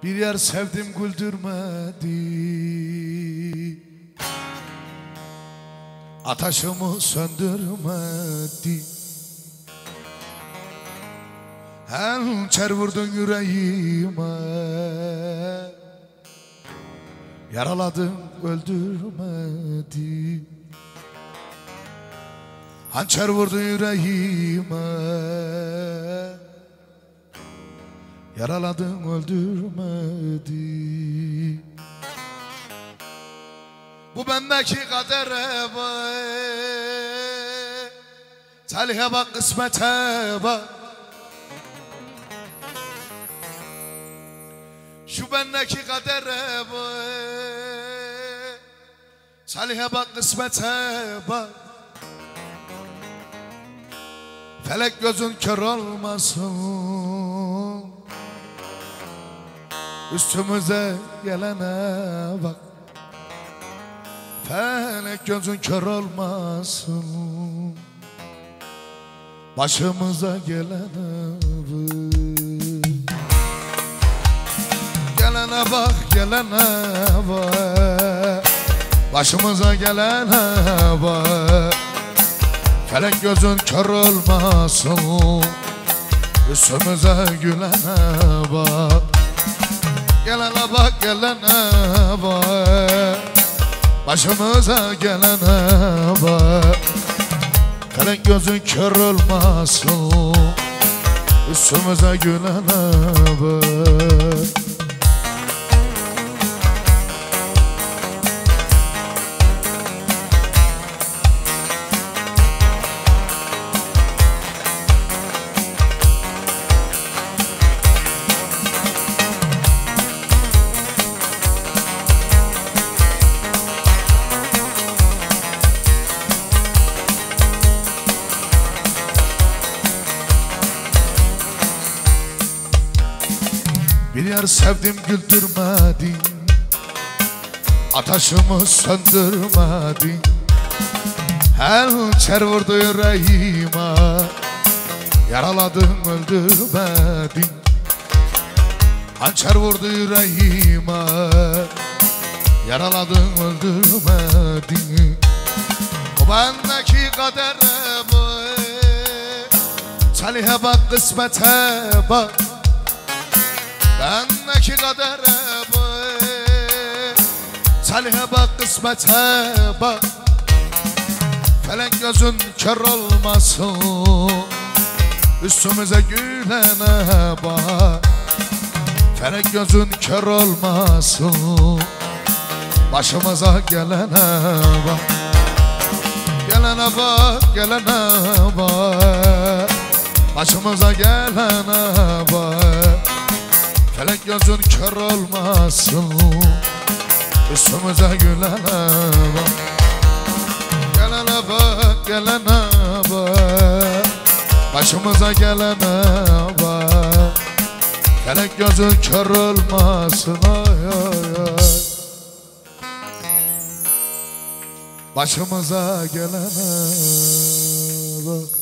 Bir yer sevdim güldürmedi, ateşimi söndürmedi. Hançer vurdun yüreğime, yaraladın öldürmedi. Hançer vurdun yüreğime, yaraladın öldürmedi. Bu bendeki kadere bak, talihe bak, kısmete bak. Şu bendeki kadere bak, talihe bak, kısmete bak. Felek gözün kör olmasın, üstümüze gelene bak. Felek gözün kör olmasın, başımıza gelene bak. Gelene bak, gelene bak, başımıza gelene bak. Felek gözün kör olmasın, üstümüze gülene bak. Gelene bak, gelene bak, başımıza gelene bak. Felek gözün kör olmasın, üstümüze gülene bak. Bir yer sevdim güldürmedin, ateşimi söndürmedin. Hançer vurdu yüreğime, yaraladın öldürmedin. Hançer vurdu yüreğime, yaraladın öldürmedin. O bendeki kadere bak, talihe bak, kısmete bak. Bendeki kadere bak, talihe bak, kısmete bak. Felek gözün kör olmasın, üstümüze gülene bak. Felek gözün kör olmasın, başımıza gelene bak. Gelene bak, gelene bak, başımıza gelene bak. Felek gözün kör olmasın, üstümüze gülene bak. Gelene bak, gelene bak, başımıza gelene bak. Felek gözün kör olmasın, ay ay ay, başımıza gelene bak.